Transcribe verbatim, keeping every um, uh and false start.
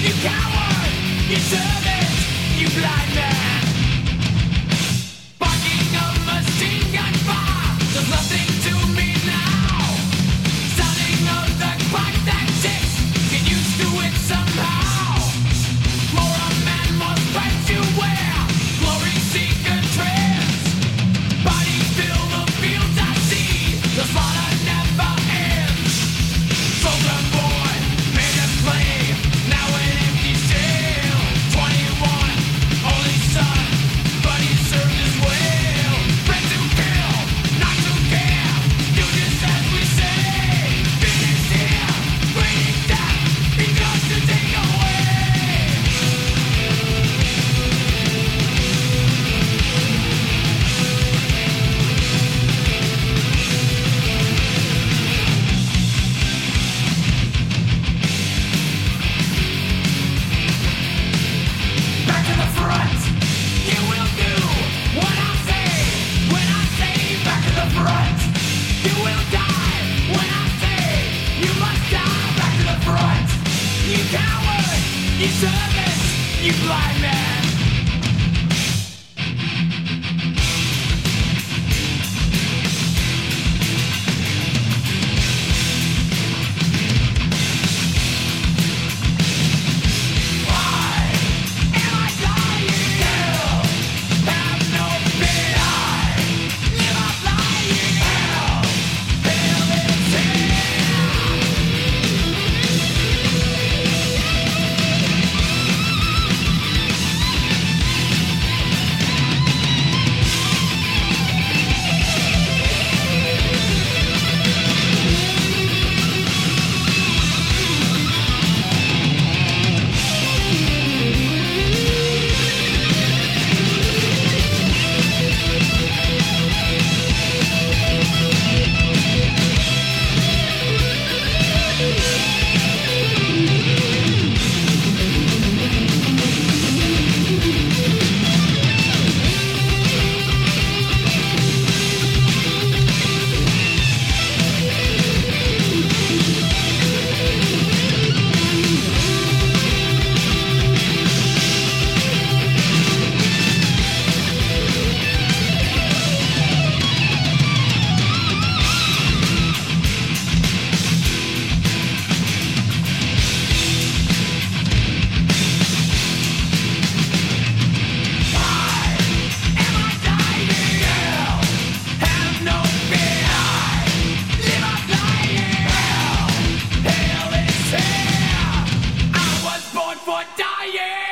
You coward, you servant, you blind man. Barking a machine gun fire does nothing to me now. Sounding of the clock that ticks, get used to it somehow. More a man, more stripes you wear, glory seeker trends. Bodies fill the fields I see, the slaughter never ends. Soldier boy, made a play, now an empty jail. Twenty-one, only son, but he served his well. Friends who kill, not to care, do just as we say. Finish here, bringing death, he comes to take away. Back to the front, you will do what I say. When I say back to the front, you will die. When I say you must die, back to the front. You coward, you servant, you blind man. Why am I dying? Hell, have no fear. Live up lying. Hell, hell is here. I was born for dying.